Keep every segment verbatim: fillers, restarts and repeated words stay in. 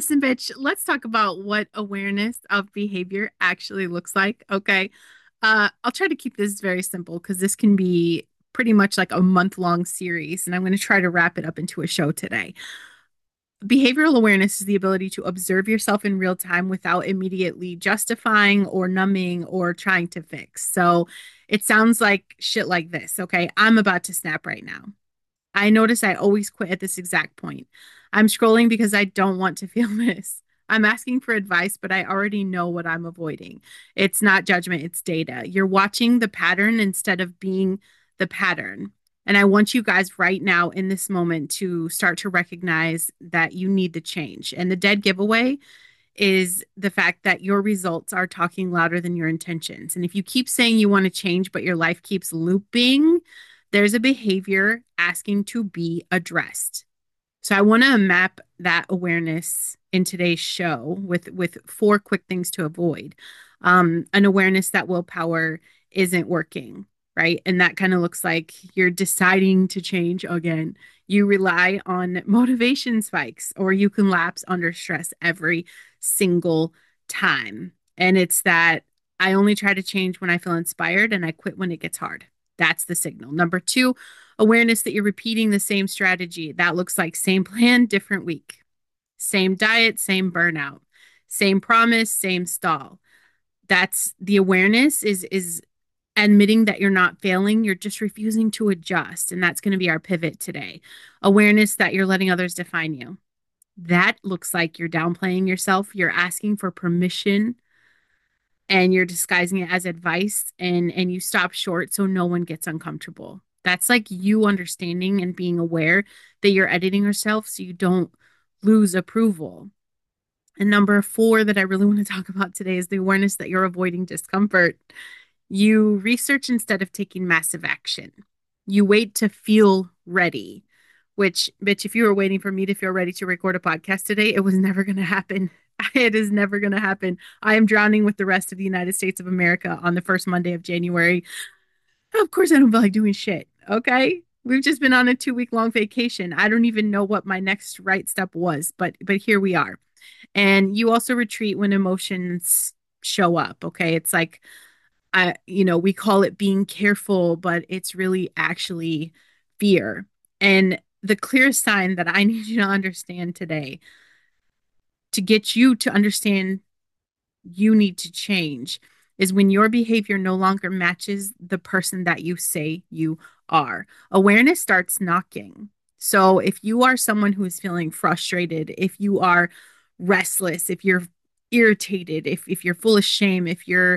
listen, bitch, let's talk about what awareness of behavior actually looks like. Okay. Uh, I'll try to keep this very simple because this can be pretty much like a month long series, and I'm going to try to wrap it up into a show today. Behavioral awareness is the ability to observe yourself in real time without immediately justifying or numbing or trying to fix. So it sounds like shit like this. Okay. I'm about to snap right now. I notice I always quit at this exact point. I'm scrolling because I don't want to feel this. I'm asking for advice, but I already know what I'm avoiding. It's not judgment, it's data. You're watching the pattern instead of being the pattern. And I want you guys right now in this moment to start to recognize that you need to change. And the dead giveaway is the fact that your results are talking louder than your intentions. And if you keep saying you want to change, but your life keeps looping, there's a behavior asking to be addressed. So I want to map that awareness in today's show with with four quick things to avoid. Um, an awareness that willpower isn't working, right? And that kind of looks like you're deciding to change again. You rely on motivation spikes, or you can lapse under stress every single time. And it's that I only try to change when I feel inspired and I quit when it gets hard. That's the signal. Number two, awareness that you're repeating the same strategy. That looks like same plan, different week, same diet, same burnout, same promise, same stall. That's the awareness is is admitting that you're not failing, you're just refusing to adjust. And that's going to be our pivot today. Awareness that you're letting others define you. That looks like you're downplaying yourself, you're asking for permission and you're disguising it as advice and and you stop short so no one gets uncomfortable. That's like you understanding and being aware that you're editing yourself so you don't lose approval. And number four that I really want to talk about today is the awareness that you're avoiding discomfort. You research instead of taking massive action. You wait to feel ready, which, bitch, if you were waiting for me to feel ready to record a podcast today, it was never going to happen. It is never going to happen. I am drowning with the rest of the United States of America on the first Monday of January. Of course, I don't feel like doing shit. Okay. We've just been on a two week long vacation. I don't even know what my next right step was, but but here we are. And you also retreat when emotions show up. Okay. It's like I, you know, we call it being careful, but it's really actually fear. And the clearest sign that I need you to understand today to get you to understand you need to change is when your behavior no longer matches the person that you say you are. Awareness starts knocking. So if you are someone who is feeling frustrated, if you are restless, if you're irritated, if if you're full of shame, if you're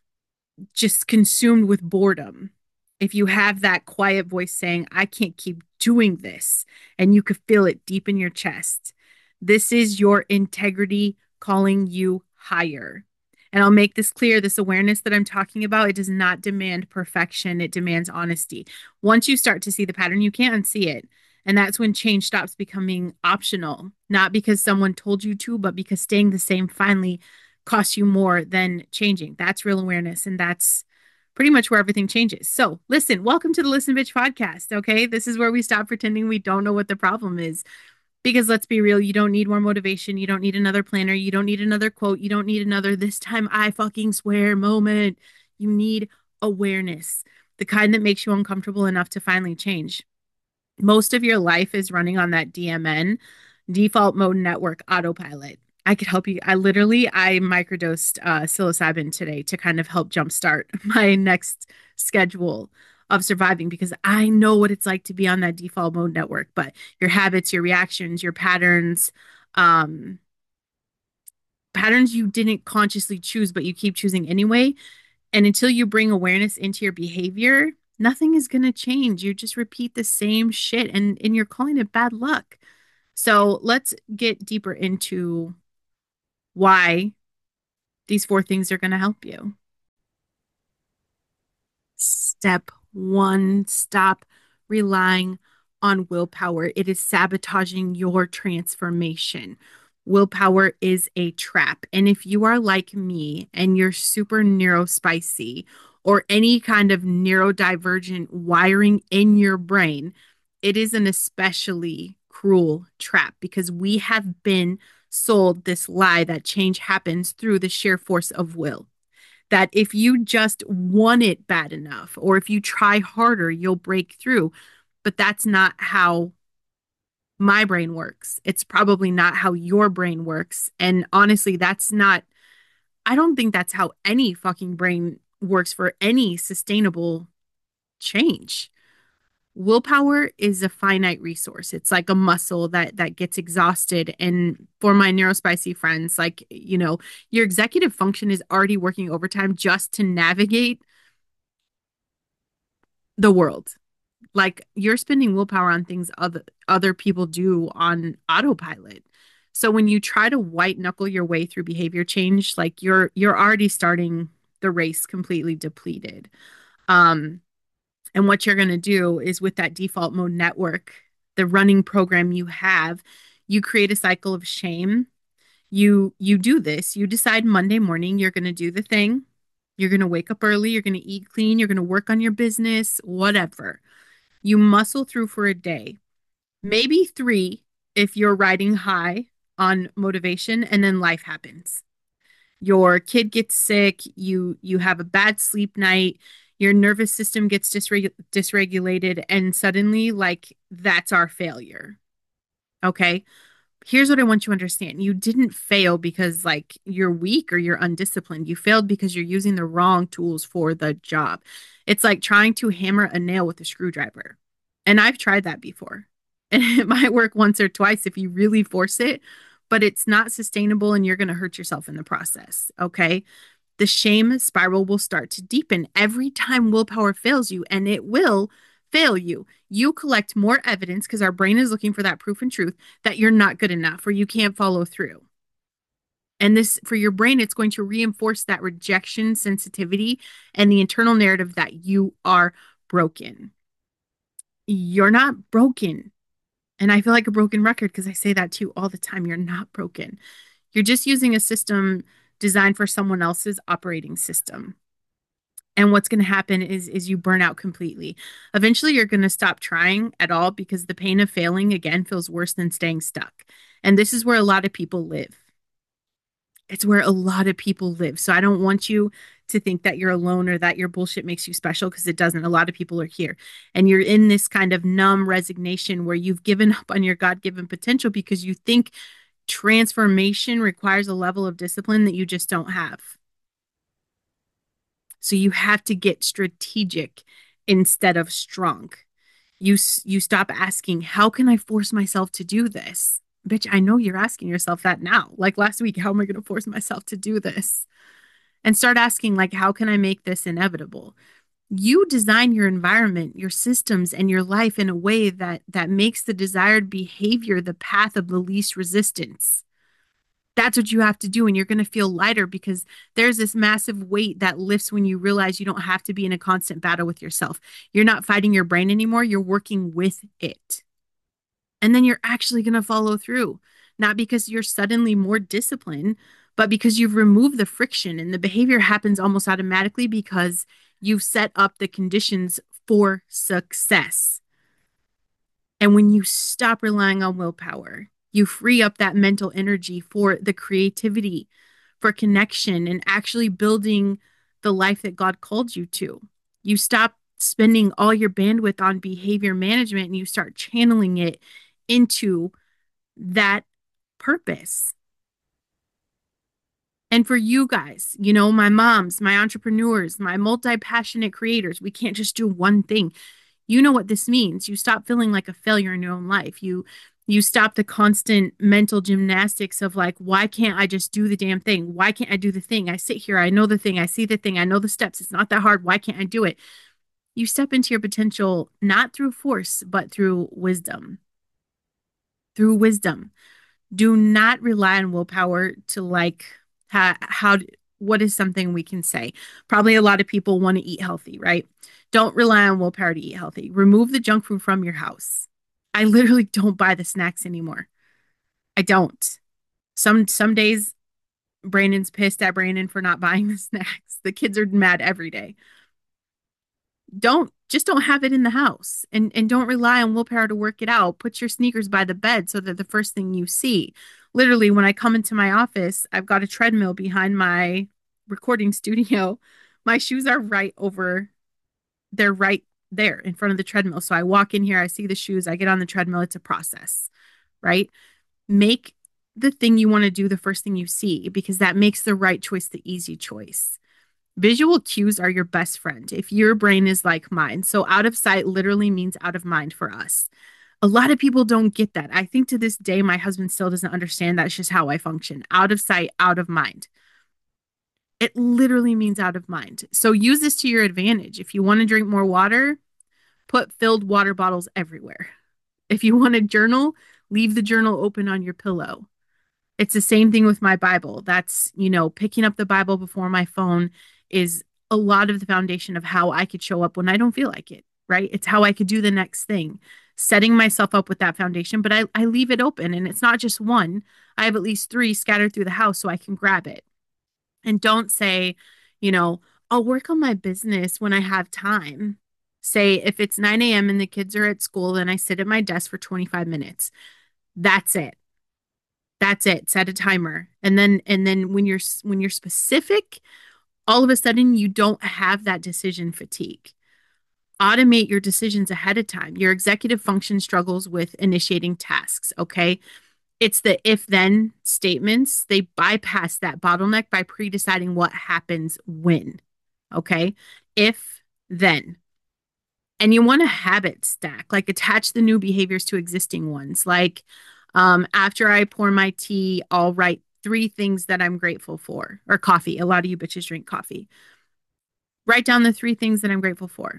just consumed with boredom, if you have that quiet voice saying, I can't keep doing this, and you could feel it deep in your chest, this is your integrity calling you higher. And I'll make this clear, this awareness that I'm talking about, it does not demand perfection. It demands honesty. Once you start to see the pattern, you can't unsee it. And that's when change stops becoming optional, not because someone told you to, but because staying the same finally costs you more than changing. That's real awareness. And that's pretty much where everything changes. So, listen, welcome to the Listen Bitch podcast. Okay. This is where we stop pretending we don't know what the problem is. Because let's be real, you don't need more motivation. You don't need another planner. You don't need another quote. You don't need another this time I fucking swear moment. You need awareness, the kind that makes you uncomfortable enough to finally change. Most of your life is running on that D M N, default mode network autopilot. I could help you. I literally, I microdosed uh, psilocybin today to kind of help jumpstart my next schedule of surviving because I know what it's like to be on that default mode network. But your habits, your reactions, your patterns, um, patterns you didn't consciously choose, but you keep choosing anyway. And until you bring awareness into your behavior, nothing is going to change. You just repeat the same shit and, and you're calling it bad luck. So let's get deeper into why these four things are going to help you. Step one, stop relying on willpower. It is sabotaging your transformation. Willpower is a trap. And if you are like me and you're super neurospicy or any kind of neurodivergent wiring in your brain, it is an especially cruel trap because we have been sold this lie that change happens through the sheer force of will. That if you just want it bad enough, or if you try harder, you'll break through. But that's not how my brain works. It's probably not how your brain works. And honestly, that's not, I don't think that's how any fucking brain works for any sustainable change. Willpower is a finite resource. It's like a muscle that that gets exhausted. And for my neurospicy friends, like, you know, your executive function is already working overtime just to navigate the world. Like you're spending willpower on things other other people do on autopilot. So when you try to white knuckle your way through behavior change, like you're you're already starting the race completely depleted. Um, and what you're going to do is with that default mode network, the running program you have, you create a cycle of shame. You you do this. You decide Monday morning you're going to do the thing. You're going to wake up early, you're going to eat clean, you're going to work on your business, whatever. You muscle through for a day, maybe three if you're riding high on motivation, and then life happens. Your kid gets sick, you you have a bad sleep night, your nervous system gets dysreg- dysregulated, and suddenly, like, that's our failure. Okay. Here's what I want you to understand. You didn't fail because like you're weak or you're undisciplined. You failed because you're using the wrong tools for the job. It's like trying to hammer a nail with a screwdriver. And I've tried that before. And it might work once or twice if you really force it, but it's not sustainable and you're going to hurt yourself in the process. Okay. The shame spiral will start to deepen every time willpower fails you, and it will fail you. You collect more evidence because our brain is looking for that proof and truth that you're not good enough or you can't follow through. And this, for your brain, it's going to reinforce that rejection sensitivity and the internal narrative that you are broken. You're not broken. And I feel like a broken record because I say that too all the time. You're not broken. You're just using a system designed for someone else's operating system. And what's going to happen is is you burn out completely. Eventually you're going to stop trying at all because the pain of failing again feels worse than staying stuck. And this is where a lot of people live. It's where a lot of people live. So I don't want you to think that you're alone or that your bullshit makes you special because it doesn't. A lot of people are here. And you're in this kind of numb resignation where you've given up on your God-given potential because you think transformation requires a level of discipline that you just don't have. So you have to get strategic instead of strong. You you stop asking, how can I force myself to do this? Bitch, I know you're asking yourself that now. Like last week, how am I going to force myself to do this? And start asking, like, how can I make this inevitable? You design your environment, your systems, and your life in a way that that makes the desired behavior the path of the least resistance. That's what you have to do. And you're going to feel lighter because there's this massive weight that lifts when you realize you don't have to be in a constant battle with yourself. You're not fighting your brain anymore. You're working with it. And then you're actually going to follow through, not because you're suddenly more disciplined, but because you've removed the friction and the behavior happens almost automatically because you've set up the conditions for success. And when you stop relying on willpower, you free up that mental energy for the creativity, for connection, and actually building the life that God called you to. You stop spending all your bandwidth on behavior management and you start channeling it into that purpose. And for you guys, you know, my moms, my entrepreneurs, my multi passionate creators, we can't just do one thing. You know what this means. You stop feeling like a failure in your own life. You you stop the constant mental gymnastics of like, why can't I just do the damn thing? Why can't I do the thing? I sit here, I know the thing, I see the thing, I know the steps. It's not that hard. Why can't I do it? You step into your potential not through force, but through wisdom. Through wisdom. Do not rely on willpower to like ha- how what is something we can say? Probably a lot of people want to eat healthy, right? Don't rely on willpower to eat healthy. Remove the junk food from your house. I literally don't buy the snacks anymore. I don't. Some some days Brandon's pissed at Brandon for not buying the snacks. The kids are mad every day. Don't just don't have it in the house, and and don't rely on willpower to work it out. Put your sneakers by the bed so that the first thing you see. Literally, when I come into my office, I've got a treadmill behind my recording studio. My shoes are right over, they're right there in front of the treadmill. So I walk in here, I see the shoes, I get on the treadmill. It's a process, right? Make the thing you want to do the first thing you see, because that makes the right choice the easy choice. Visual cues are your best friend if your brain is like mine. So, out of sight literally means out of mind for us. A lot of people don't get that. I think to this day, my husband still doesn't understand that's just how I function. Out of sight, out of mind. It literally means out of mind. So, use this to your advantage. If you want to drink more water, put filled water bottles everywhere. If you want to journal, leave the journal open on your pillow. It's the same thing with my Bible. That's, you know, picking up the Bible before my phone is a lot of the foundation of how I could show up when I don't feel like it, right? It's how I could do the next thing, setting myself up with that foundation. But I, I leave it open, and it's not just one. I have at least three scattered through the house so I can grab it. And don't say, you know, I'll work on my business when I have time. Say, if it's nine a m and the kids are at school, then I sit at my desk for twenty-five minutes. That's it. That's it. Set a timer. And then and then when you're when you're specific, all of a sudden you don't have that decision fatigue. Automate your decisions ahead of time. Your executive function struggles with initiating tasks, okay? It's the if then statements. They bypass that bottleneck by pre-deciding what happens when, okay? If then. And you want a habit stack, like attach the new behaviors to existing ones. Like um, after I pour my tea, I'll write three things that I'm grateful for, or coffee. A lot of you bitches drink coffee. Write down the three things that I'm grateful for.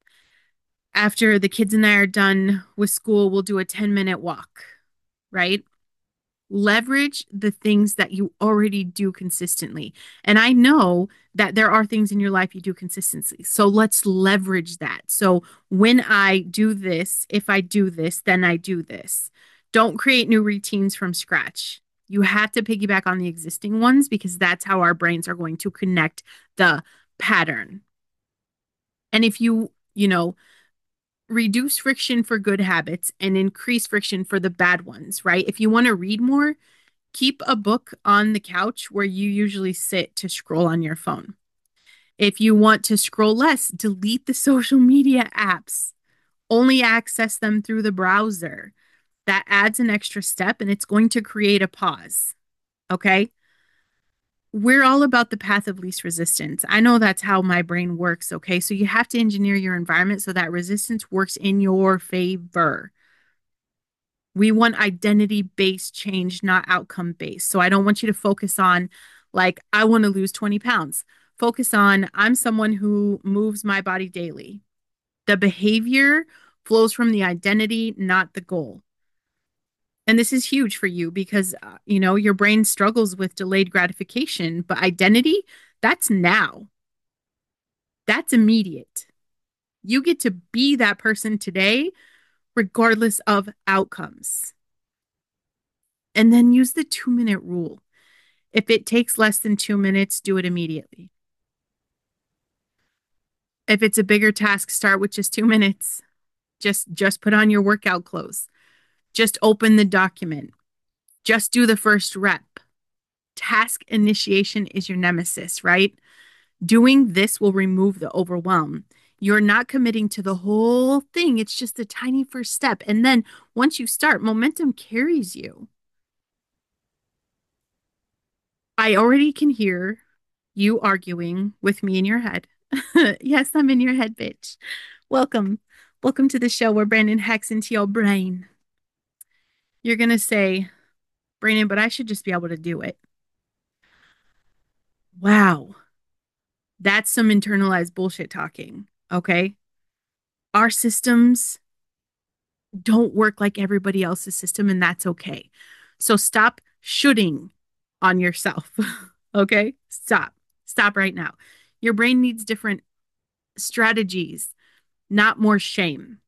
After the kids and I are done with school, we'll do a ten minute walk, right? Leverage the things that you already do consistently. And I know that there are things in your life you do consistently. So let's leverage that. So when I do this, if I do this, then I do this. Don't create new routines from scratch. You have to piggyback on the existing ones because that's how our brains are going to connect the pattern. And if you, you know, reduce friction for good habits and increase friction for the bad ones, right? If you want to read more, keep a book on the couch where you usually sit to scroll on your phone. If you want to scroll less, delete the social media apps. Only access them through the browser. That adds an extra step and it's going to create a pause. Okay. We're all about the path of least resistance. I know that's how my brain works. Okay. So you have to engineer your environment so that resistance works in your favor. We want identity based change, not outcome based. So I don't want you to focus on, like, I want to lose twenty pounds. Focus on, I'm someone who moves my body daily. The behavior flows from the identity, not the goal. And this is huge for you because, uh, you know, your brain struggles with delayed gratification, but identity, that's now, that's immediate. You get to be that person today, regardless of outcomes. And then use the two minute rule. If it takes less than two minutes, do it immediately. If it's a bigger task, start with just two minutes. Just just put on your workout clothes. Just open the document. Just do the first rep. Task initiation is your nemesis, right? Doing this will remove the overwhelm. You're not committing to the whole thing. It's just a tiny first step. And then once you start, momentum carries you. I already can hear you arguing with me in your head. Yes, I'm in your head, bitch. Welcome. Welcome to the show where Brandon hacks into your brain. You're going to say, Brandon, but I should just be able to do it. Wow. That's some internalized bullshit talking. Okay. Our systems don't work like everybody else's system, and that's okay. So stop shooting on yourself. Okay. Stop. Stop right now. Your brain needs different strategies, not more shame.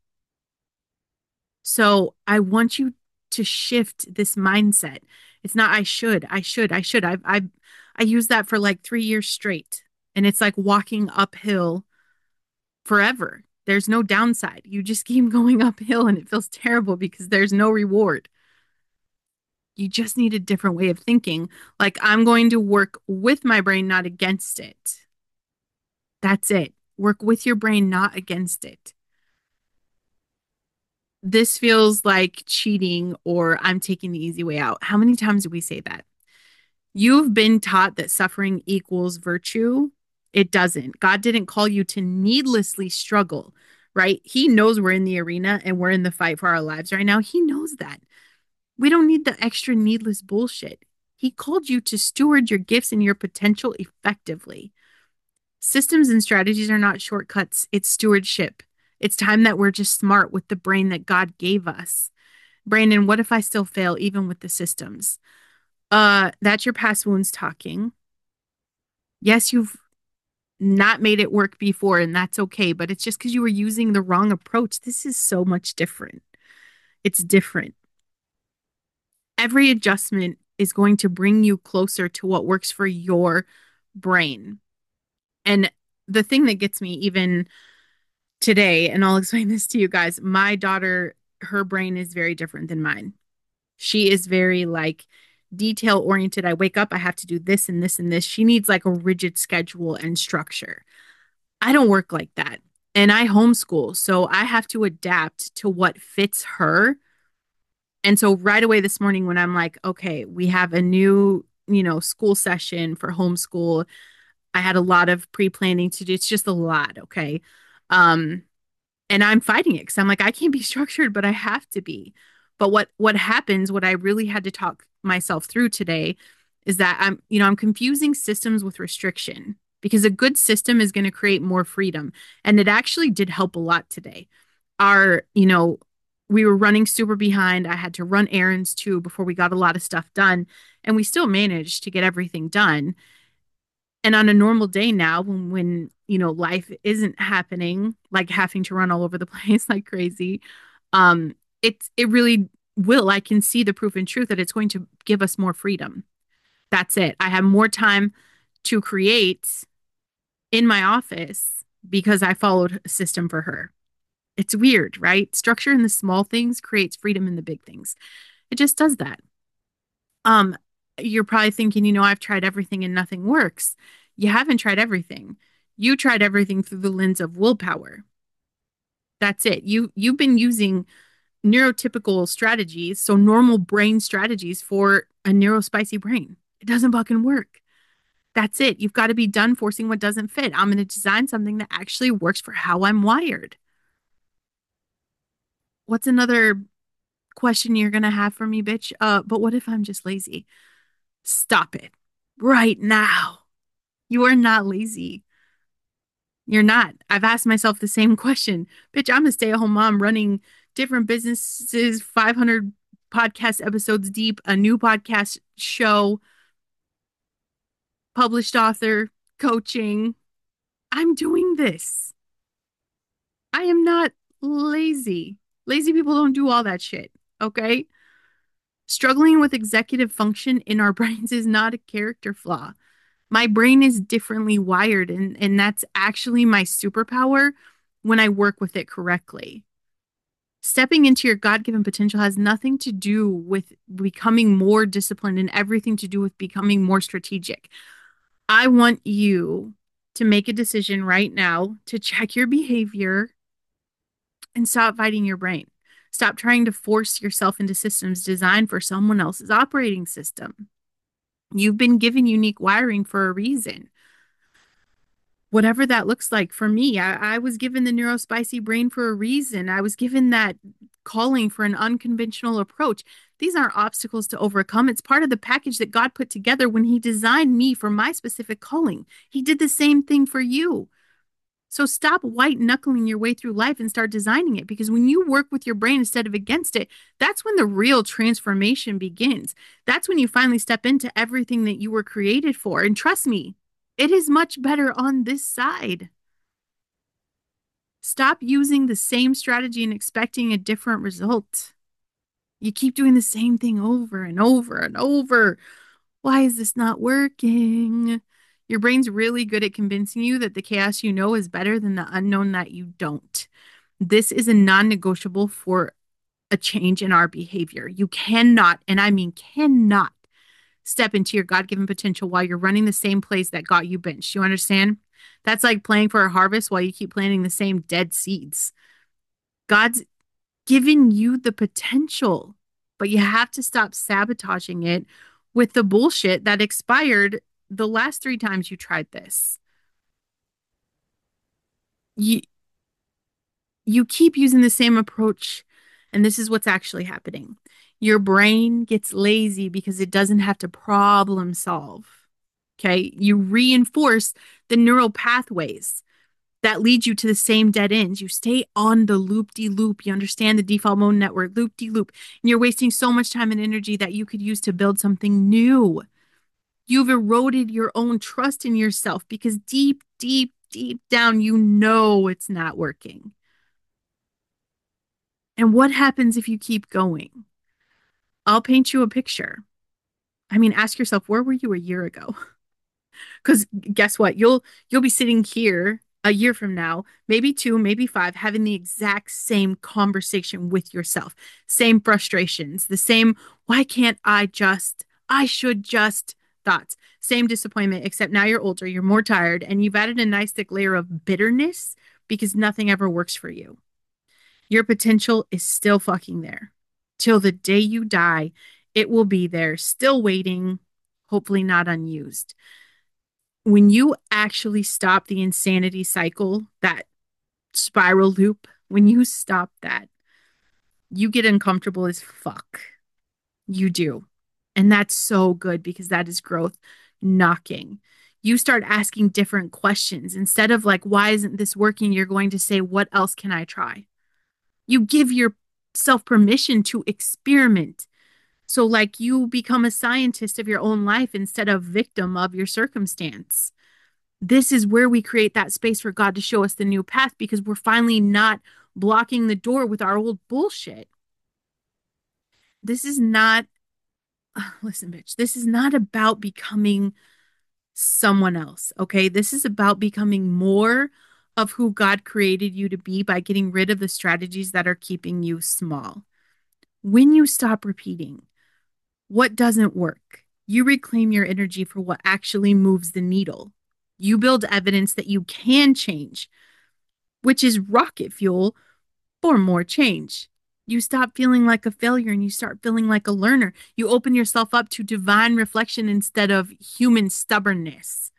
So I want you to shift this mindset. It's not I should, I should, I should. I've I I used that for like three years straight. And it's like walking uphill forever. There's no downside. You just keep going uphill and it feels terrible because there's no reward. You just need a different way of thinking. Like, I'm going to work with my brain, not against it. That's it. Work with your brain, not against it. This feels like cheating or I'm taking the easy way out. How many times do we say that? You've been taught that suffering equals virtue. It doesn't. God didn't call you to needlessly struggle, right? He knows we're in the arena and we're in the fight for our lives right now. He knows that. We don't need the extra needless bullshit. He called you to steward your gifts and your potential effectively. Systems and strategies are not shortcuts, it's stewardship. It's time that we're just smart with the brain that God gave us. Brandon, what if I still fail even with the systems? Uh, that's your past wounds talking. Yes, you've not made it work before, and that's okay, but it's just because you were using the wrong approach. This is so much different. It's different. Every adjustment is going to bring you closer to what works for your brain. And the thing that gets me even today, and I'll explain this to you guys, my daughter, her brain is very different than mine. She is very like detail oriented. I wake up, I have to do this and this and this. She needs like a rigid schedule and structure. I don't work like that. And I homeschool, so I have to adapt to what fits her. And so right away this morning when I'm like, okay, we have a new, you know, school session for homeschool. I had a lot of pre-planning to do. It's just a lot, okay? Um, and I'm fighting it because I'm like, I can't be structured, but I have to be. But what what happens, what I really had to talk myself through today is that I'm, you know, I'm confusing systems with restriction because a good system is going to create more freedom. And it actually did help a lot today. Our, you know, we were running super behind. I had to run errands too before we got a lot of stuff done. And we still managed to get everything done. And on a normal day now, when, when, you know, life isn't happening, like having to run all over the place like crazy, um, it's it really will. I can see the proof and truth that it's going to give us more freedom. That's it. I have more time to create in my office because I followed a system for her. It's weird, right? Structure in the small things creates freedom in the big things. It just does that. Um, you're probably thinking, you know, I've tried everything and nothing works. You haven't tried everything. You tried everything through the lens of willpower. That's it. You you've been using neurotypical strategies, so normal brain strategies for a neurospicy brain. It doesn't fucking work. That's it. You've got to be done forcing what doesn't fit. I'm going to design something that actually works for how I'm wired. What's another question you're going to have for me, bitch? Uh, but what if I'm just lazy? Stop it right now. You are not lazy. You're not. I've asked myself the same question. Bitch, I'm a stay-at-home mom running different businesses, five hundred podcast episodes deep, a new podcast show, published author, coaching. I'm doing this. I am not lazy. Lazy people don't do all that shit. Okay? Struggling with executive function in our brains is not a character flaw. My brain is differently wired, and, and that's actually my superpower when I work with it correctly. Stepping into your God given potential has nothing to do with becoming more disciplined and everything to do with becoming more strategic. I want you to make a decision right now to check your behavior and stop fighting your brain. Stop trying to force yourself into systems designed for someone else's operating system. You've been given unique wiring for a reason. Whatever that looks like for me, I, I was given the neurospicy brain for a reason. I was given that calling for an unconventional approach. These aren't obstacles to overcome. It's part of the package that God put together when He designed me for my specific calling. He did the same thing for you. So stop white knuckling your way through life and start designing it, because when you work with your brain instead of against it, that's when the real transformation begins. That's when you finally step into everything that you were created for. And trust me, it is much better on this side. Stop using the same strategy and expecting a different result. You keep doing the same thing over and over and over. Why is this not working? Your brain's really good at convincing you that the chaos you know is better than the unknown that you don't. This is a non negotiable for a change in our behavior. You cannot, and I mean cannot, step into your God given potential while you're running the same plays that got you benched. You understand? That's like playing for a harvest while you keep planting the same dead seeds. God's given you the potential, but you have to stop sabotaging it with the bullshit that expired the last three times you tried this. You you keep using the same approach, and this is what's actually happening. Your brain gets lazy because it doesn't have to problem solve. Okay? You reinforce the neural pathways that lead you to the same dead ends. You stay on the loop de loop. You understand the default mode network, loop de loop. And you're wasting so much time and energy that you could use to build something new. You've eroded your own trust in yourself because deep, deep, deep down, you know it's not working. And what happens if you keep going? I'll paint you a picture. I mean, ask yourself, where were you a year ago? Because guess what? You'll you'll be sitting here a year from now, maybe two, maybe five, having the exact same conversation with yourself. Same frustrations, the same, why can't I just, I should just thoughts. Same disappointment, except now you're older, you're more tired, and you've added a nice thick layer of bitterness because nothing ever works for you. Your potential is still fucking there. Till the day you die, it will be there, still waiting, hopefully not unused. When you actually stop the insanity cycle, that spiral loop, when you stop that, you get uncomfortable as fuck. You do. And that's so good because that is growth knocking. You start asking different questions. Instead of like, why isn't this working? You're going to say, what else can I try? You give yourself permission to experiment. So, like, you become a scientist of your own life instead of victim of your circumstance. This is where we create that space for God to show us the new path because we're finally not blocking the door with our old bullshit. This is not, listen, bitch, this is not about becoming someone else, okay? This is about becoming more of who God created you to be by getting rid of the strategies that are keeping you small. When you stop repeating what doesn't work, you reclaim your energy for what actually moves the needle. You build evidence that you can change, which is rocket fuel for more change. You stop feeling like a failure and you start feeling like a learner. You open yourself up to divine reflection instead of human stubbornness.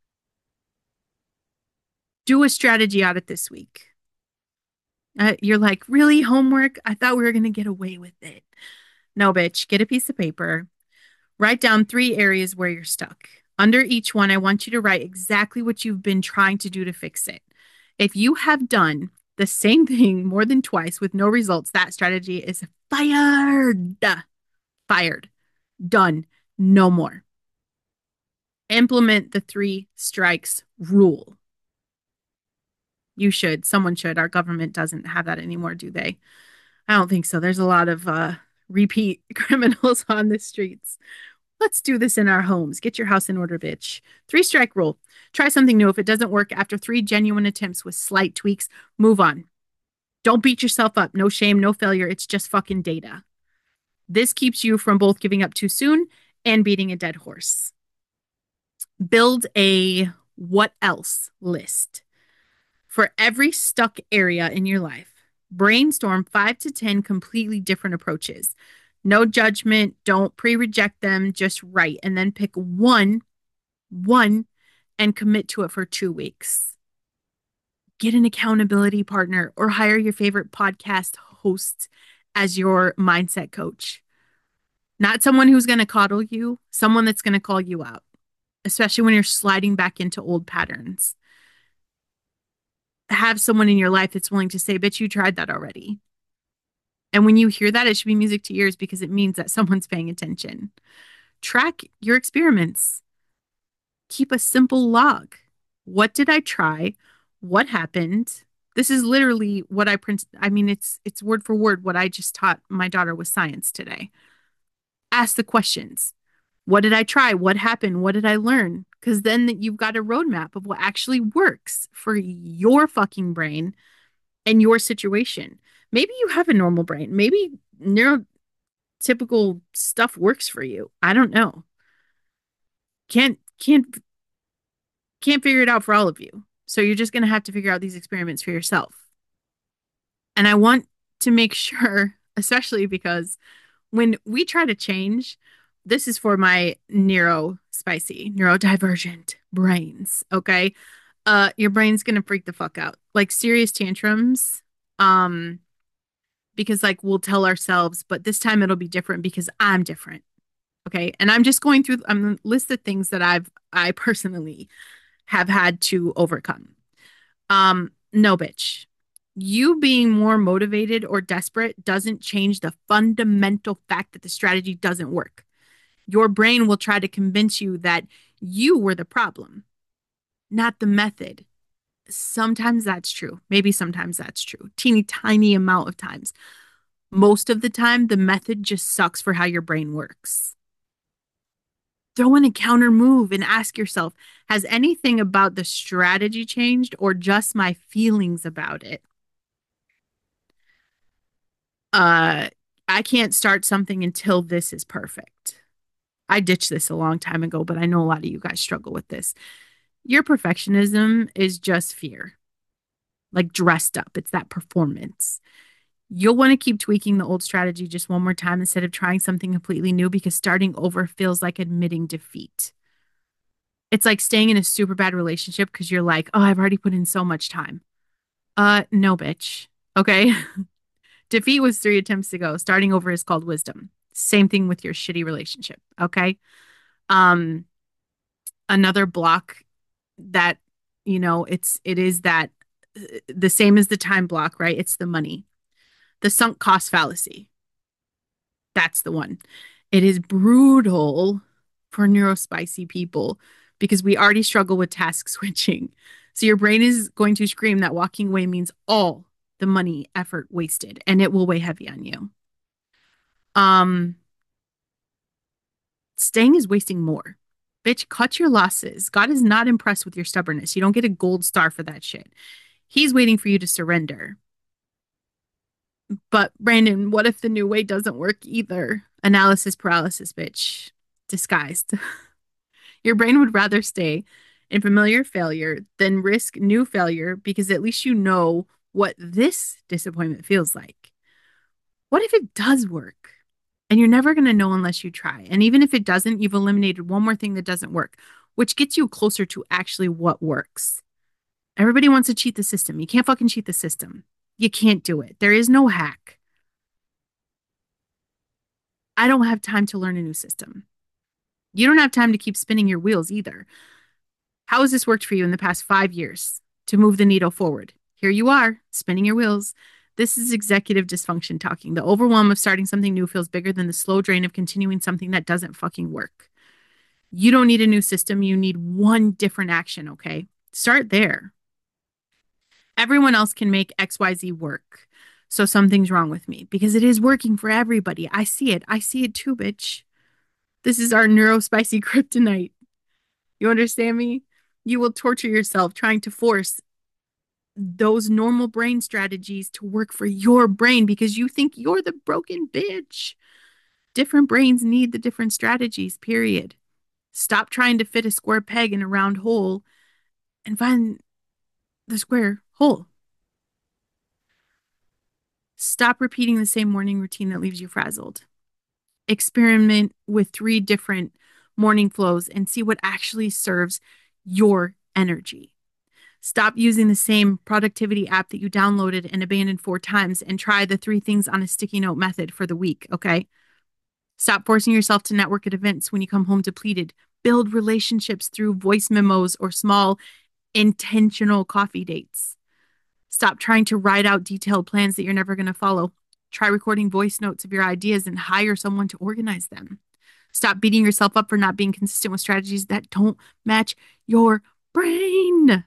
Do a strategy audit this week. Uh, you're like, really, homework? I thought we were going to get away with it. No, bitch, get a piece of paper. Write down three areas where you're stuck. Under each one, I want you to write exactly what you've been trying to do to fix it. If you have done the same thing more than twice with no results, that strategy is fired. Fired. Done. No more. Implement the three strikes rule. You should. Someone should. Our government doesn't have that anymore, do they? I don't think so. There's a lot of uh, repeat criminals on the streets. Let's do this in our homes. Get your house in order, bitch. Three strike rule. Try something new. If it doesn't work after three genuine attempts with slight tweaks, move on. Don't beat yourself up. No shame, no failure. It's just fucking data. This keeps you from both giving up too soon and beating a dead horse. Build a what else list. For every stuck area in your life, brainstorm five to ten completely different approaches. No judgment. Don't pre-reject them. Just write and then pick one, one, and commit to it for two weeks. Get an accountability partner or hire your favorite podcast host as your mindset coach. Not someone who's going to coddle you, someone that's going to call you out, especially when you're sliding back into old patterns. Have someone in your life that's willing to say, bitch, you tried that already. And when you hear that, it should be music to ears because it means that someone's paying attention. Track your experiments. Keep a simple log. What did I try? What happened? This is literally what I print. I mean, it's it's word for word what I just taught my daughter with science today. Ask the questions. What did I try? What happened? What did I learn? because then you've got a roadmap of what actually works for your fucking brain and your situation. Maybe you have a normal brain. Maybe neurotypical stuff works for you. I don't know. Can't can't can't figure it out for all of you. So you're just going to have to figure out these experiments for yourself. And I want to make sure, especially because when we try to change, this is for my neuro spicy, neurodivergent brains, okay? Uh, your brain's gonna freak the fuck out. Like serious tantrums. Um, because like we'll tell ourselves, but this time it'll be different because I'm different. Okay. And I'm just going through I'm gonna list the things that I've I personally have had to overcome. Um, no, bitch. You being more motivated or desperate doesn't change the fundamental fact that the strategy doesn't work. Your brain will try to convince you that you were the problem, not the method. Sometimes that's true. Maybe sometimes that's true. Teeny tiny amount of times. Most of the time, the method just sucks for how your brain works. Throw in a counter move and ask yourself, has anything about the strategy changed or just my feelings about it? Uh, I can't start something until this is perfect. I ditched this a long time ago, but I know a lot of you guys struggle with this. Your perfectionism is just fear, like dressed up. It's that performance. You'll want to keep tweaking the old strategy just one more time instead of trying something completely new because starting over feels like admitting defeat. It's like staying in a super bad relationship because you're like, oh, I've already put in so much time. Uh, no, bitch. Okay. Defeat was three attempts ago. Starting over is called wisdom. Same thing with your shitty relationship. Okay. Um, another block that, you know, it's, it is that uh, the same as the time block, right? It's the money, the sunk cost fallacy. That's the one. It is brutal for neurospicy people because we already struggle with task switching. So your brain is going to scream that walking away means all the money, effort wasted, and it will weigh heavy on you. Um, staying is wasting more. Bitch, cut your losses. God is not impressed with your stubbornness. You don't get a gold star for that shit. He's waiting for you to surrender. But Brandon, what if the new way doesn't work either? Analysis paralysis, bitch. Disguised. Your brain would rather stay in familiar failure than risk new failure because at least you know what this disappointment feels like. What if it does work? And you're never going to know unless you try. And even if it doesn't, you've eliminated one more thing that doesn't work, which gets you closer to actually what works. Everybody wants to cheat the system. You can't fucking cheat the system. You can't do it. There is no hack. I don't have time to learn a new system. You don't have time to keep spinning your wheels either. How has this worked for you in the past five years to move the needle forward? Here you are, spinning your wheels. This is executive dysfunction talking. The overwhelm of starting something new feels bigger than the slow drain of continuing something that doesn't fucking work. You don't need a new system. You need one different action, okay? Start there. Everyone else can make X Y Z work. So something's wrong with me because it is working for everybody. I see it. I see it too, bitch. This is our neurospicy kryptonite. You understand me? You will torture yourself trying to force those normal brain strategies to work for your brain because you think you're the broken bitch. Different brains need the different strategies, period. Stop trying to fit a square peg in a round hole and find the square hole. Stop repeating the same morning routine that leaves you frazzled. Experiment with three different morning flows and see what actually serves your energy. Stop using the same productivity app that you downloaded and abandoned four times and try the three things on a sticky note method for the week, okay? Stop forcing yourself to network at events when you come home depleted. Build relationships through voice memos or small intentional coffee dates. Stop trying to write out detailed plans that you're never going to follow. Try recording voice notes of your ideas and hire someone to organize them. Stop beating yourself up for not being consistent with strategies that don't match your brain.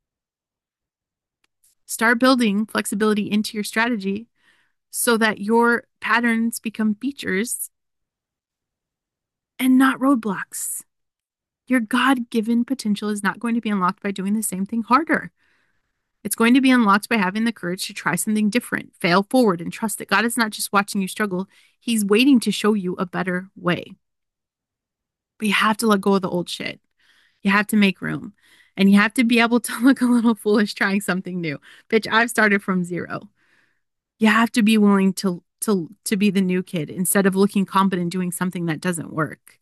Start building flexibility into your strategy so that your patterns become features and not roadblocks. Your God-given potential is not going to be unlocked by doing the same thing harder. It's going to be unlocked by having the courage to try something different, fail forward, and trust that God is not just watching you struggle, He's waiting to show you a better way. But you have to let go of the old shit. You have to make room. And you have to be able to look a little foolish trying something new. Bitch, I've started from zero. You have to be willing to to to be the new kid instead of looking competent doing something that doesn't work.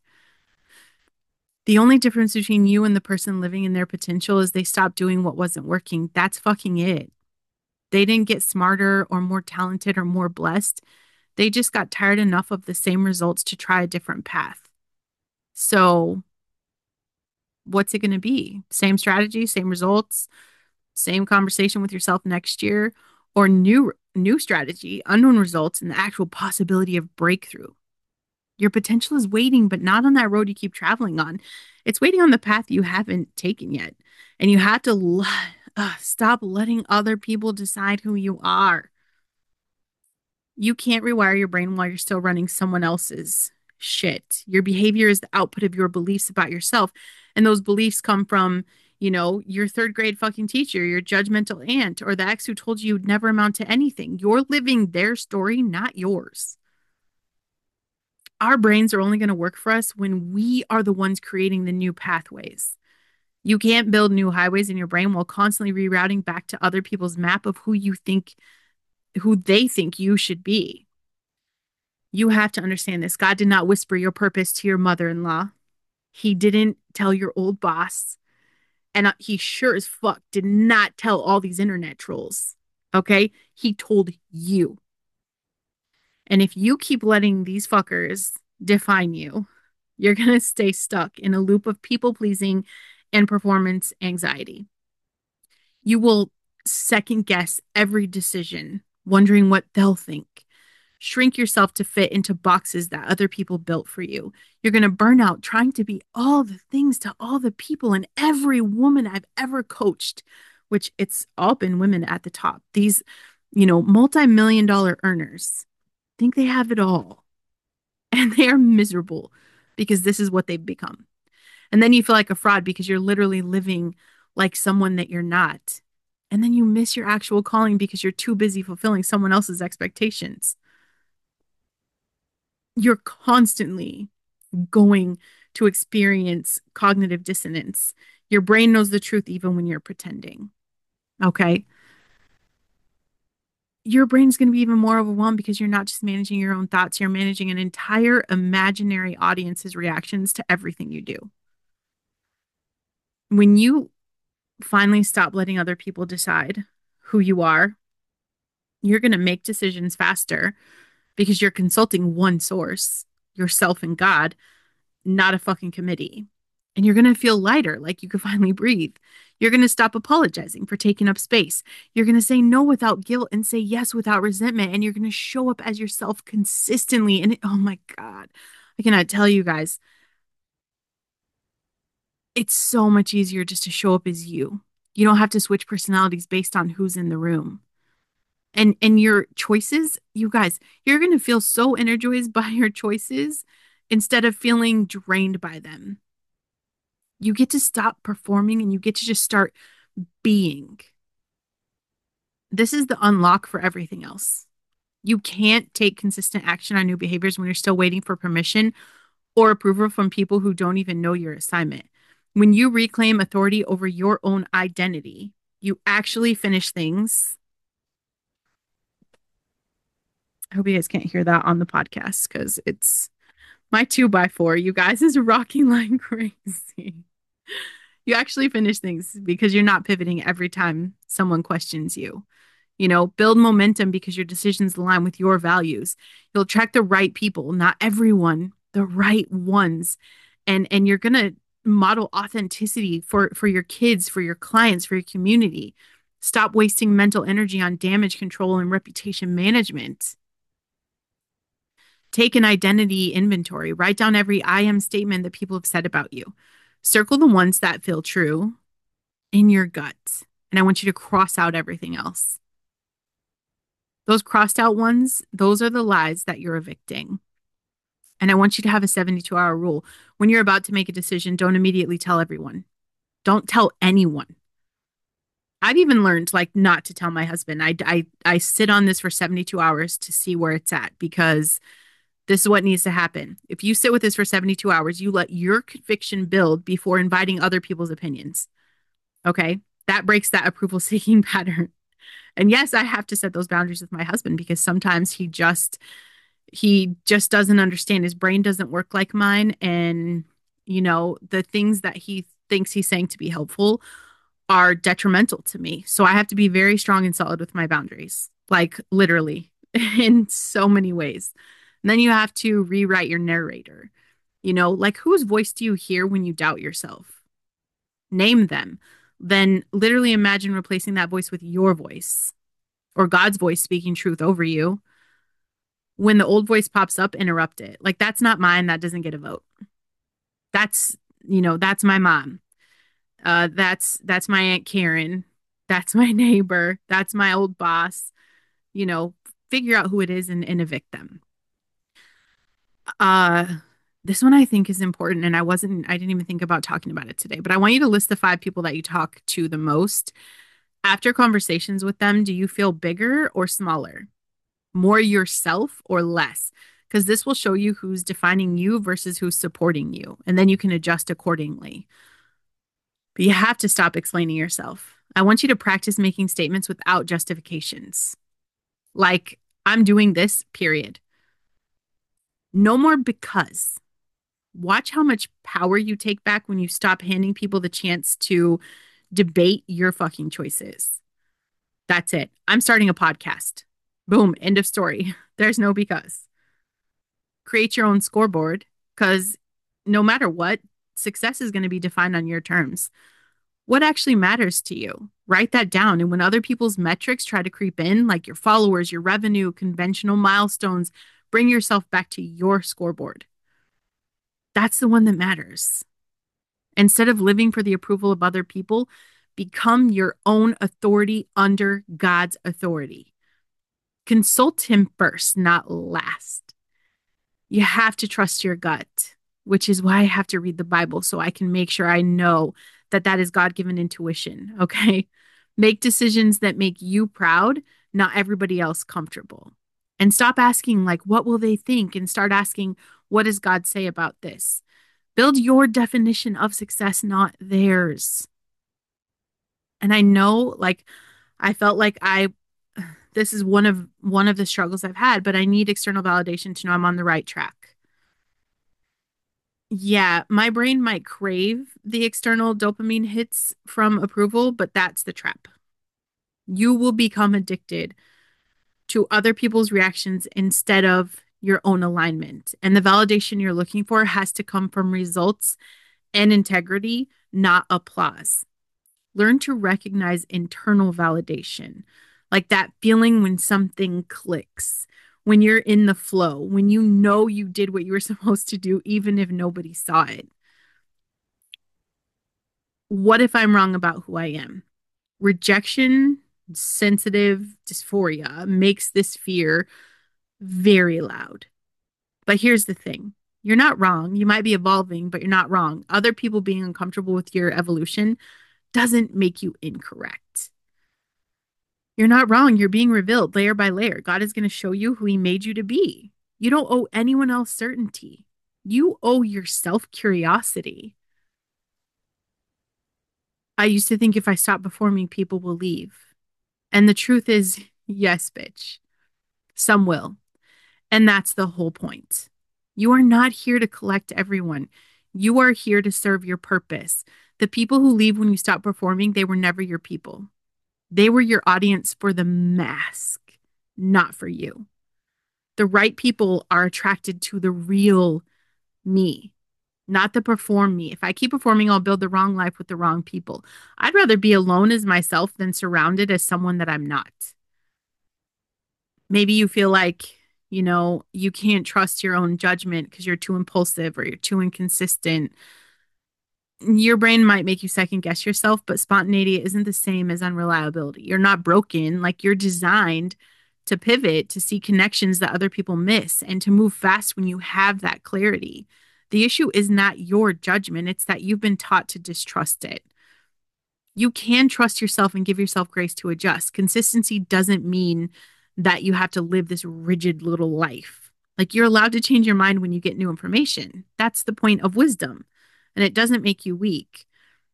The only difference between you and the person living in their potential is they stopped doing what wasn't working. That's fucking it. They didn't get smarter or more talented or more blessed. They just got tired enough of the same results to try a different path. So, what's it going to be? Same strategy, same results, same conversation with yourself next year, or new new strategy, unknown results, and the actual possibility of breakthrough. Your potential is waiting, but not on that road you keep traveling on. It's waiting on the path you haven't taken yet. And you have to l- uh, stop letting other people decide who you are. You can't rewire your brain while you're still running someone else's shit. Your behavior is the output of your beliefs about yourself. And those beliefs come from, you know, your third grade fucking teacher, your judgmental aunt, or the ex who told you you'd never amount to anything. You're living their story, not yours. Our brains are only going to work for us when we are the ones creating the new pathways. You can't build new highways in your brain while constantly rerouting back to other people's map of who you think, who they think you should be. You have to understand this. God did not whisper your purpose to your mother-in-law. He didn't tell your old boss. And uh, he sure as fuck did not tell all these internet trolls. Okay? He told you. And if you keep letting these fuckers define you, you're going to stay stuck in a loop of people pleasing and performance anxiety. You will second guess every decision, wondering what they'll think. Shrink yourself to fit into boxes that other people built for you. You're going to burn out trying to be all the things to all the people and every woman I've ever coached, which it's all been women at the top. These, you know, multi-million dollar earners think they have it all and they are miserable because this is what they've become. And then you feel like a fraud because you're literally living like someone that you're not. And then you miss your actual calling because you're too busy fulfilling someone else's expectations. You're constantly going to experience cognitive dissonance. Your brain knows the truth even when you're pretending. Okay. Your brain's going to be even more overwhelmed because you're not just managing your own thoughts, you're managing an entire imaginary audience's reactions to everything you do. When you finally stop letting other people decide who you are, you're going to make decisions faster because you're consulting one source, yourself and God, not a fucking committee. And you're going to feel lighter, like you can finally breathe. You're going to stop apologizing for taking up space. You're going to say no without guilt and say yes without resentment. And you're going to show up as yourself consistently. And it, oh my God, I cannot tell you guys, it's so much easier just to show up as you. You don't have to switch personalities based on who's in the room. And and your choices, you guys, you're going to feel so energized by your choices instead of feeling drained by them. You get to stop performing and you get to just start being. This is the unlock for everything else. You can't take consistent action on new behaviors when you're still waiting for permission or approval from people who don't even know your assignment. When you reclaim authority over your own identity, you actually finish things. I hope you guys can't hear that on the podcast because it's my two by four. You guys is rocking like crazy. You actually finish things because you're not pivoting every time someone questions you. You know, build momentum because your decisions align with your values. You'll attract the right people, not everyone, the right ones. And and you're going to model authenticity for for your kids, for your clients, for your community. Stop wasting mental energy on damage control and reputation management. Take an identity inventory. Write down every I am statement that people have said about you. Circle the ones that feel true in your gut. And I want you to cross out everything else. Those crossed out ones, those are the lies that you're evicting. And I want you to have a seventy-two hour rule. When you're about to make a decision, don't immediately tell everyone. Don't tell anyone. I've even learned like not to tell my husband. I, I, I sit on this for seventy-two hours to see where it's at because this is what needs to happen. If you sit with this for seventy-two hours, you let your conviction build before inviting other people's opinions. Okay. That breaks that approval seeking pattern. And yes, I have to set those boundaries with my husband because sometimes he just he just doesn't understand. His brain doesn't work like mine. And, you know, the things that he thinks he's saying to be helpful are detrimental to me. So I have to be very strong and solid with my boundaries, like literally in so many ways. And then you have to rewrite your narrator. You know, like whose voice do you hear when you doubt yourself? Name them. Then literally imagine replacing that voice with your voice or God's voice speaking truth over you. When the old voice pops up, interrupt it. Like, that's not mine. That doesn't get a vote. That's, you know, that's my mom. Uh, that's that's my Aunt Karen. That's my neighbor. That's my old boss. You know, figure out who it is and, and evict them. Uh, this one I think is important, and I wasn't, I didn't even think about talking about it today, but I want you to list the five people that you talk to the most. After conversations with them, do you feel bigger or smaller? More yourself or less? Because this will show you who's defining you versus who's supporting you, and then you can adjust accordingly. But you have to stop explaining yourself. I want you to practice making statements without justifications. Like, I'm doing this, period. No more because. Watch how much power you take back when you stop handing people the chance to debate your fucking choices. That's it. I'm starting a podcast. Boom, end of story. There's no because. Create your own scoreboard because no matter what, success is going to be defined on your terms. What actually matters to you? Write that down. And when other people's metrics try to creep in, like your followers, your revenue, conventional milestones, bring yourself back to your scoreboard. That's the one that matters. Instead of living for the approval of other people, become your own authority under God's authority. Consult Him first, not last. You have to trust your gut, which is why I have to read the Bible so I can make sure I know that that is God-given intuition, okay? Make decisions that make you proud, not everybody else comfortable. And stop asking, like, what will they think? And start asking, what does God say about this? Build your definition of success, not theirs. And I know, like, I felt like I, this is one of one of the struggles I've had, but I need external validation to know I'm on the right track. Yeah, my brain might crave the external dopamine hits from approval, but that's the trap. You will become addicted to other people's reactions instead of your own alignment. And the validation you're looking for has to come from results and integrity, not applause. Learn to recognize internal validation, like that feeling when something clicks, when you're in the flow, when you know you did what you were supposed to do, even if nobody saw it. What if I'm wrong about who I am? Rejection, sensitive dysphoria makes this fear very loud. But here's the thing. You're not wrong. You might be evolving, but you're not wrong. Other people being uncomfortable with your evolution doesn't make you incorrect. You're not wrong. You're being revealed layer by layer. God is going to show you who He made you to be. You don't owe anyone else certainty. You owe yourself curiosity. I used to think if I stop performing, people will leave. And the truth is, yes, bitch. Some will. And that's the whole point. You are not here to collect everyone. You are here to serve your purpose. The people who leave when you stop performing, they were never your people. They were your audience for the mask, not for you. The right people are attracted to the real me, not the perform me. If I keep performing, I'll build the wrong life with the wrong people. I'd rather be alone as myself than surrounded as someone that I'm not. Maybe you feel like, you know, you can't trust your own judgment because you're too impulsive or you're too inconsistent. Your brain might make you second guess yourself, but spontaneity isn't the same as unreliability. You're not broken, like you're designed to pivot, to see connections that other people miss, and to move fast when you have that clarity. The issue is not your judgment, it's that you've been taught to distrust it. You can trust yourself and give yourself grace to adjust. Consistency doesn't mean that you have to live this rigid little life. Like you're allowed to change your mind when you get new information. That's the point of wisdom. And it doesn't make you weak.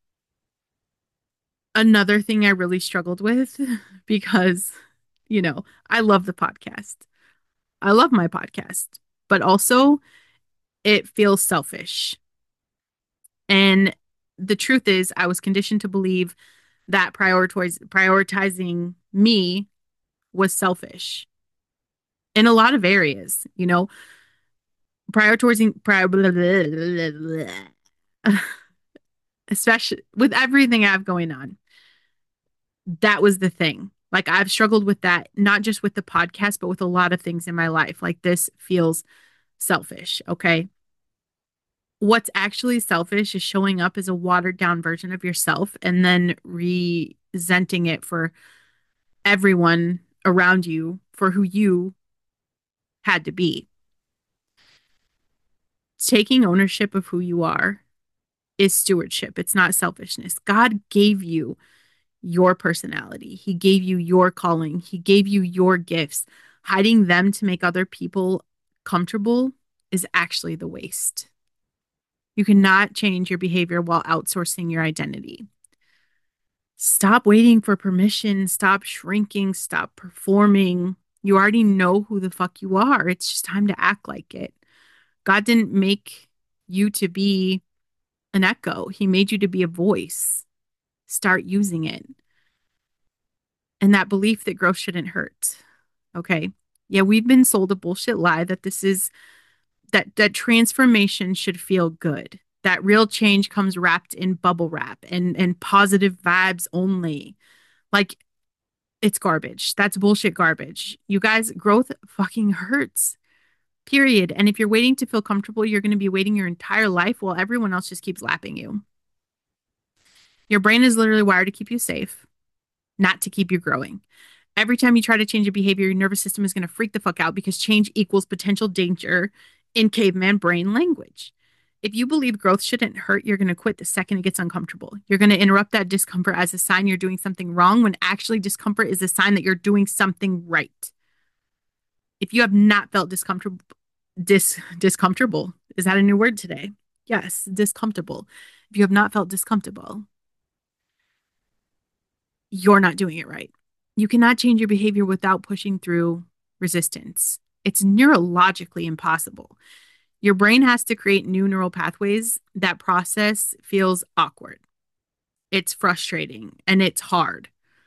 Another thing I really struggled with because, you know, I love the podcast. I love my podcast, but also it feels selfish. And the truth is, I was conditioned to believe that prioritize, prioritizing me was selfish in a lot of areas, you know, prioritizing, prior, blah, blah, blah, blah, especially with everything I have going on. That was the thing. Like I've struggled with that, not just with the podcast, but with a lot of things in my life. Like this feels selfish. Okay. What's actually selfish is showing up as a watered down version of yourself and then resenting it for everyone around you for who you had to be. Taking ownership of who you are is stewardship. It's not selfishness. God gave you your personality. He gave you your calling. He gave you your gifts. Hiding them to make other people comfortable is actually the waste. You cannot change your behavior while outsourcing your identity. Stop waiting for permission. Stop shrinking. Stop performing. You already know who the fuck you are. It's just time to act like it. God didn't make you to be an echo. He made you to be a voice. Start using it. And that belief that growth shouldn't hurt. Okay. Yeah, we've been sold a bullshit lie that this is that that transformation should feel good. That real change comes wrapped in bubble wrap and and positive vibes only. Like it's garbage. That's bullshit garbage. You guys, growth fucking hurts. Period. And if you're waiting to feel comfortable, you're going to be waiting your entire life while everyone else just keeps lapping you. Your brain is literally wired to keep you safe, not to keep you growing. Every time you try to change a behavior, your nervous system is going to freak the fuck out because change equals potential danger in caveman brain language. If you believe growth shouldn't hurt, you're going to quit the second it gets uncomfortable. You're going to interrupt that discomfort as a sign you're doing something wrong when actually discomfort is a sign that you're doing something right. If you have not felt discomfortable, dis discomfortable, is that a new word today? Yes, discomfortable. If you have not felt discomfortable, you're not doing it right. You cannot change your behavior without pushing through resistance. It's neurologically impossible. Your brain has to create new neural pathways. That process feels awkward. It's frustrating and it's hard.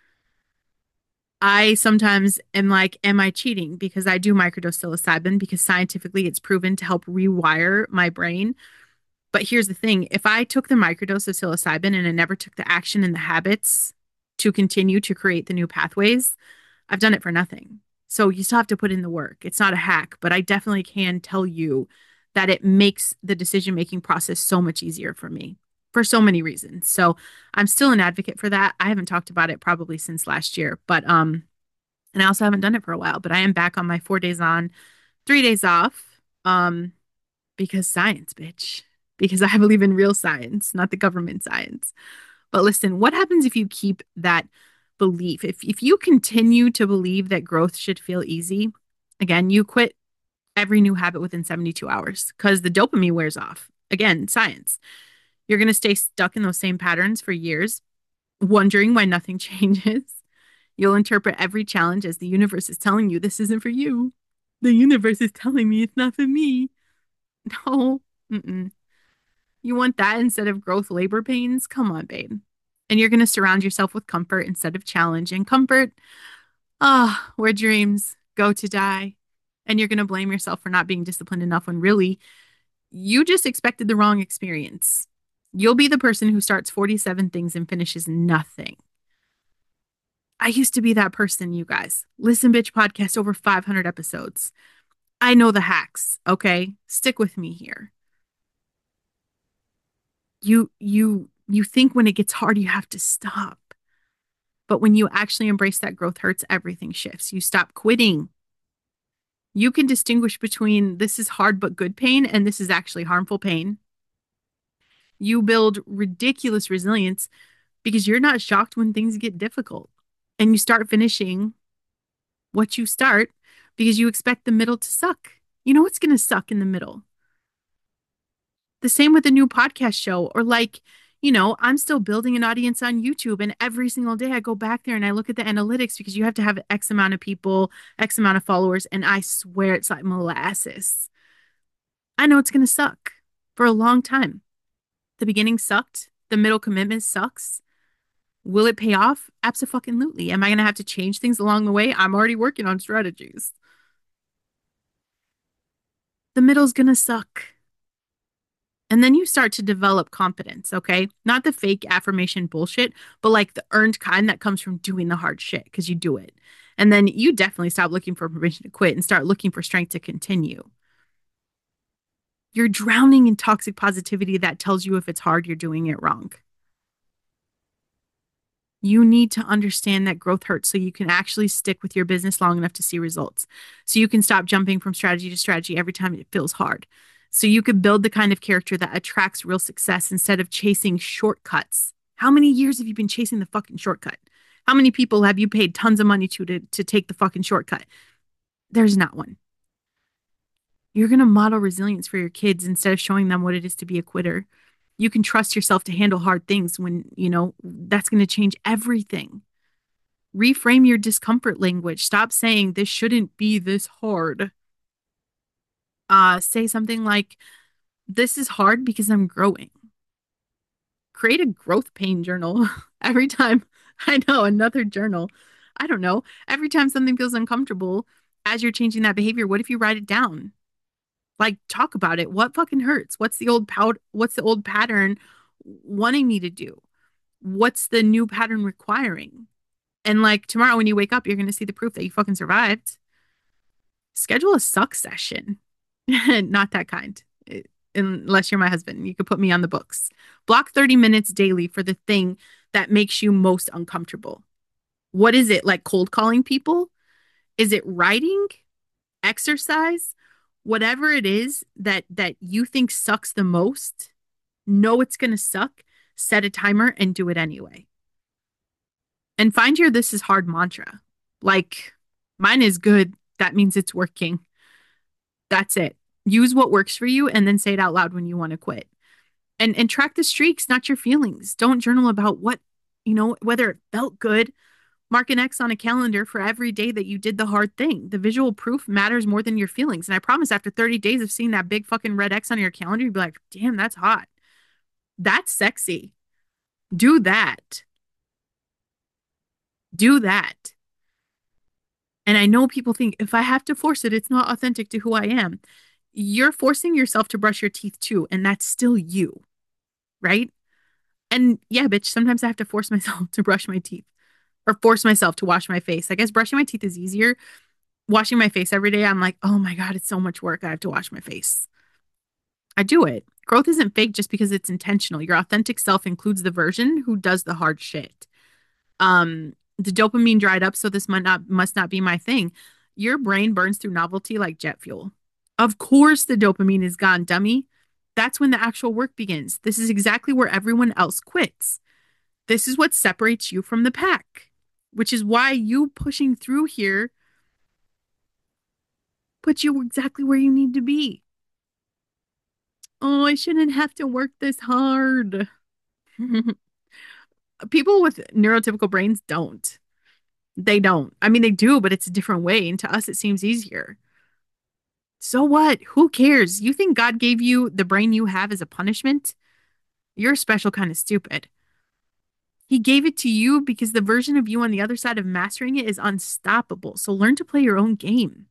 I sometimes am like, am I cheating? Because I do microdose psilocybin because scientifically it's proven to help rewire my brain. But here's the thing, if I took the microdose of psilocybin and I never took the action and the habits to continue to create the new pathways, I've done it for nothing. So you still have to put in the work. It's not a hack, but I definitely can tell you that it makes the decision-making process so much easier for me for so many reasons. So I'm still an advocate for that. I haven't talked about it probably since last year, but um, and I also haven't done it for a while, but I am back on my four days on, three days off. Um, because science, bitch. Because I believe in real science, not the government science. But listen, what happens if you keep that belief? If if you continue to believe that growth should feel easy, again, you quit every new habit within seventy-two hours because the dopamine wears off. Again, science. You're going to stay stuck in those same patterns for years, wondering why nothing changes. You'll interpret every challenge as the universe is telling you this isn't for you. The universe is telling me it's not for me. No. Mm-mm. You want that instead of growth labor pains? Come on, babe. And you're going to surround yourself with comfort instead of challenge. And comfort, ah, oh, where dreams go to die. And you're going to blame yourself for not being disciplined enough when really you just expected the wrong experience. You'll be the person who starts forty-seven things and finishes nothing. I used to be that person, you guys. Listen, Bitch podcast, over five hundred episodes. I know the hacks, okay? Stick with me here. You you you think when it gets hard you have to stop. But when you actually embrace that growth hurts, everything shifts. You stop quitting. You can distinguish between this is hard but good pain and this is actually harmful pain. You build ridiculous resilience because you're not shocked when things get difficult. And you start finishing what you start because you expect the middle to suck. You know what's going to suck in the middle. The same with a new podcast show, or like, you know, I'm still building an audience on YouTube, and every single day I go back there and I look at the analytics because you have to have X amount of people, X amount of followers, and I swear it's like molasses. I know it's going to suck for a long time. The beginning sucked. The middle commitment sucks. Will it pay off? Absolutely. Am I going to have to change things along the way? I'm already working on strategies. The middle's going to suck. And then you start to develop confidence, okay? Not the fake affirmation bullshit, but like the earned kind that comes from doing the hard shit because you do it. And then you definitely stop looking for permission to quit and start looking for strength to continue. You're drowning in toxic positivity that tells you if it's hard, you're doing it wrong. You need to understand that growth hurts so you can actually stick with your business long enough to see results. So you can stop jumping from strategy to strategy every time it feels hard. So you could build the kind of character that attracts real success instead of chasing shortcuts. How many years have you been chasing the fucking shortcut? How many people have you paid tons of money to to, to take the fucking shortcut? There's not one. You're going to model resilience for your kids instead of showing them what it is to be a quitter. You can trust yourself to handle hard things when, you know, that's going to change everything. Reframe your discomfort language. Stop saying this shouldn't be this hard. Uh, say something like, this is hard because I'm growing. Create a growth pain journal every time. I know, another journal. I don't know. Every time something feels uncomfortable, as you're changing that behavior, what if you write it down? Like, talk about it. What fucking hurts? What's the old pout? What's the old pattern wanting me to do? What's the new pattern requiring? And like tomorrow when you wake up, you're going to see the proof that you fucking survived. Schedule a suck session. Not that kind. It- unless you're my husband, you could put me on the books. Block thirty minutes daily for the thing that makes you most uncomfortable. What is it? Like cold calling people? Is it writing? Exercise? Whatever it is that that you think sucks the most, know it's going to suck, set a timer and do it anyway. And find your this is hard mantra. Like mine is good, that means it's working. That's it. Use what works for you and then say it out loud when you want to quit. And and track the streaks, not your feelings. Don't journal about what, you know, whether it felt good. Mark an X on a calendar for every day that you did the hard thing. The visual proof matters more than your feelings. And I promise after thirty days of seeing that big fucking red X on your calendar, you'd be like, damn, that's hot. That's sexy. Do that. Do that. And I know people think if I have to force it, it's not authentic to who I am. You're forcing yourself to brush your teeth too, and that's still you, right? And yeah, bitch, sometimes I have to force myself to brush my teeth or force myself to wash my face. I guess brushing my teeth is easier. Washing my face every day, I'm like, oh my God, it's so much work. I have to wash my face. I do it. Growth isn't fake just because it's intentional. Your authentic self includes the version who does the hard shit. Um, the dopamine dried up, so this might not must not be my thing. Your brain burns through novelty like jet fuel. Of course, the dopamine is gone, dummy. That's when the actual work begins. This is exactly where everyone else quits. This is what separates you from the pack, which is why you pushing through here puts you exactly where you need to be. Oh, I shouldn't have to work this hard. People with neurotypical brains don't. They don't. I mean, they do, but it's a different way. And to us, it seems easier. So what? Who cares? You think God gave you the brain you have as a punishment? You're a special kind of stupid. He gave it to you because the version of you on the other side of mastering it is unstoppable. So learn to play your own game.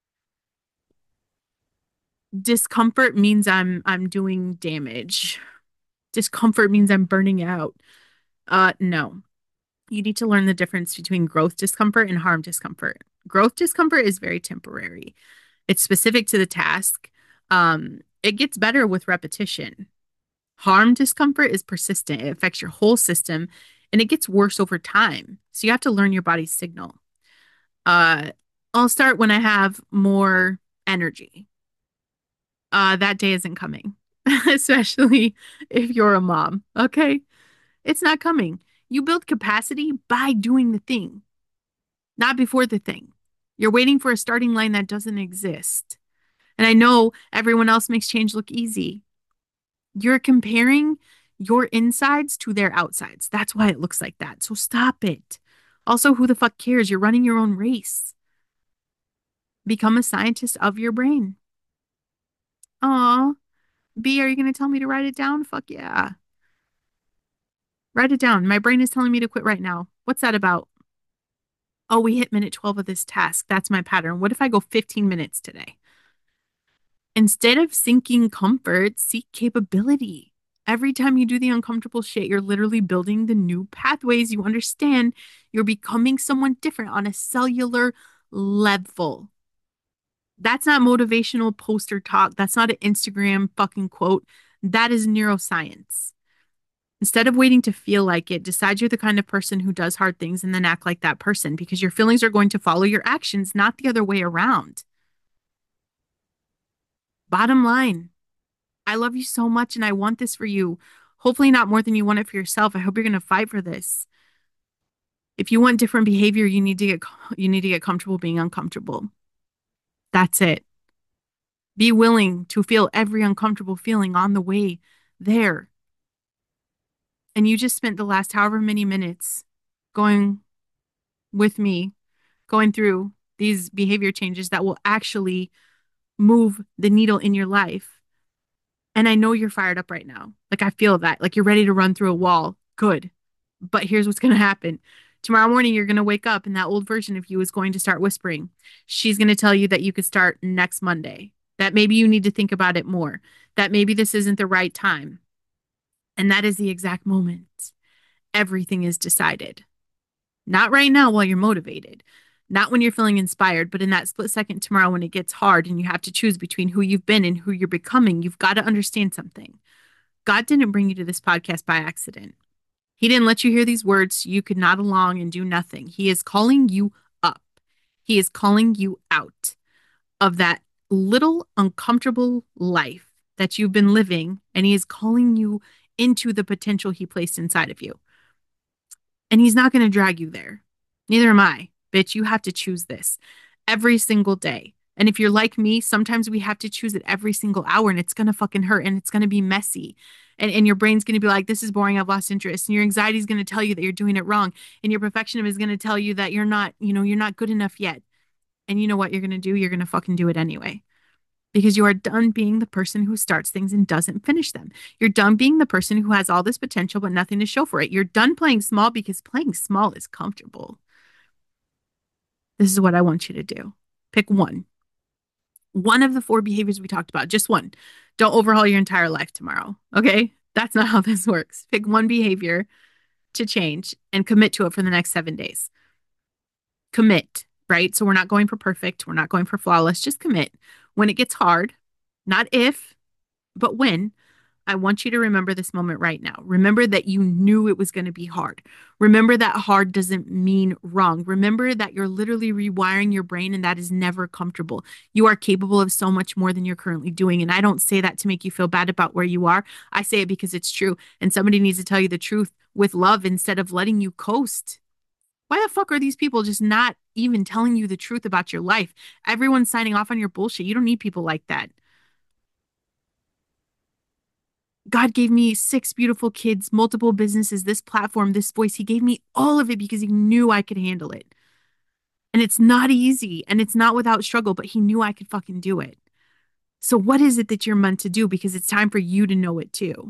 Discomfort means I'm I'm doing damage. Discomfort means I'm burning out. Uh, no. You need to learn the difference between growth discomfort and harm discomfort. Growth discomfort is very temporary. It's specific to the task. Um, it gets better with repetition. Harm discomfort is persistent. It affects your whole system and it gets worse over time. So you have to learn your body's signal. Uh, I'll start when I have more energy. Uh, that day isn't coming, especially if you're a mom. Okay. It's not coming. You build capacity by doing the thing, not before the thing. You're waiting for a starting line that doesn't exist. And I know everyone else makes change look easy. You're comparing your insides to their outsides. That's why it looks like that. So stop it. Also, who the fuck cares? You're running your own race. Become a scientist of your brain. Aw, B, are you going to tell me to write it down? Fuck yeah. Write it down. My brain is telling me to quit right now. What's that about? Oh, we hit minute twelve of this task. That's my pattern. What if I go fifteen minutes today? Instead of seeking comfort, seek capability. Every time you do the uncomfortable shit, you're literally building the new pathways. You understand you're becoming someone different on a cellular level. That's not motivational poster talk. That's not an Instagram fucking quote. That is neuroscience. Instead of waiting to feel like it, decide you're the kind of person who does hard things and then act like that person because your feelings are going to follow your actions, not the other way around. Bottom line, I love you so much and I want this for you. Hopefully, not more than you want it for yourself. I hope you're going to fight for this. If you want different behavior, you need to get you need to get comfortable being uncomfortable. That's it. Be willing to feel every uncomfortable feeling on the way there. And you just spent the last however many minutes going with me, going through these behavior changes that will actually move the needle in your life. And I know you're fired up right now. Like I feel that. Like you're ready to run through a wall. Good. But here's what's going to happen. Tomorrow morning, you're going to wake up and that old version of you is going to start whispering. She's going to tell you that you could start next Monday, that maybe you need to think about it more, that maybe this isn't the right time. And that is the exact moment everything is decided. Not right now while you're motivated, not when you're feeling inspired, but in that split second tomorrow when it gets hard and you have to choose between who you've been and who you're becoming, you've got to understand something. God didn't bring you to this podcast by accident. He didn't let you hear these words so you could nod along and do nothing. He is calling you up. He is calling you out of that little uncomfortable life that you've been living, and he is calling you into the potential he placed inside of you. And he's not going to drag you there. Neither am I. Bitch, you have to choose this every single day. And if you're like me, sometimes we have to choose it every single hour and it's going to fucking hurt and it's going to be messy. And, and your brain's going to be like, this is boring. I've lost interest. And your anxiety is going to tell you that you're doing it wrong. And your perfectionism is going to tell you that you're not, you know, you're not good enough yet. And you know what you're going to do? You're going to fucking do it anyway. Because you are done being the person who starts things and doesn't finish them. You're done being the person who has all this potential but nothing to show for it. You're done playing small because playing small is comfortable. This is what I want you to do. Pick one. One of the four behaviors we talked about, just one. Don't overhaul your entire life tomorrow. Okay? That's not how this works. Pick one behavior to change and commit to it for the next seven days. Commit, right? So we're not going for perfect. We're not going for flawless. Just commit. When it gets hard, not if, but when, I want you to remember this moment right now. Remember that you knew it was going to be hard. Remember that hard doesn't mean wrong. Remember that you're literally rewiring your brain and that is never comfortable. You are capable of so much more than you're currently doing. And I don't say that to make you feel bad about where you are. I say it because it's true. And somebody needs to tell you the truth with love instead of letting you coast. Why the fuck are these people just not even telling you the truth about your life? Everyone's signing off on your bullshit. You don't need people like that. God gave me six beautiful kids, multiple businesses, this platform, this voice. He gave me all of it because he knew I could handle it. And it's not easy and it's not without struggle, but he knew I could fucking do it. So what is it that you're meant to do? Because it's time for you to know it too.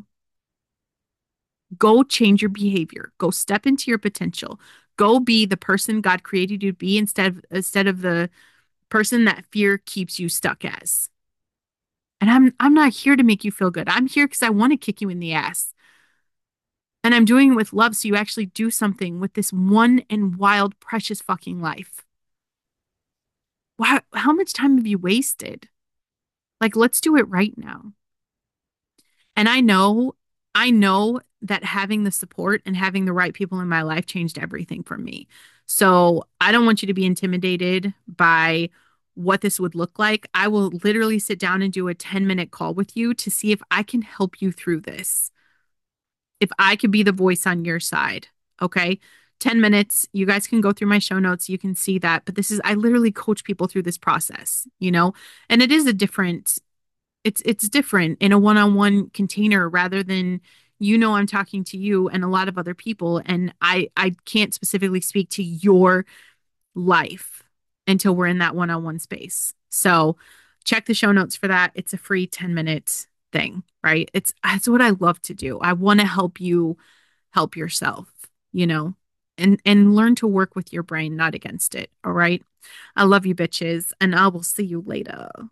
Go change your behavior. Go step into your potential. Go be the person God created you to be instead of, instead of the person that fear keeps you stuck as. And I'm I'm not here to make you feel good. I'm here because I want to kick you in the ass. And I'm doing it with love so you actually do something with this one and wild, precious fucking life. Wow, how much time have you wasted? Like, let's do it right now. And I know I know that having the support and having the right people in my life changed everything for me. So I don't want you to be intimidated by what this would look like. I will literally sit down and do a ten minute call with you to see if I can help you through this, if I could be the voice on your side. Okay. ten minutes. You guys can go through my show notes. You can see that. But this is, I literally coach people through this process, you know, and it is a different, it's, it's different in a one on one container rather than, you know, I'm talking to you and a lot of other people. And I, I can't specifically speak to your life until we're in that one on one space. So check the show notes for that. It's a free ten minute thing, right? It's, it's what I love to do. I want to help you help yourself, you know, and and learn to work with your brain, not against it. All right. I love you bitches, and I will see you later.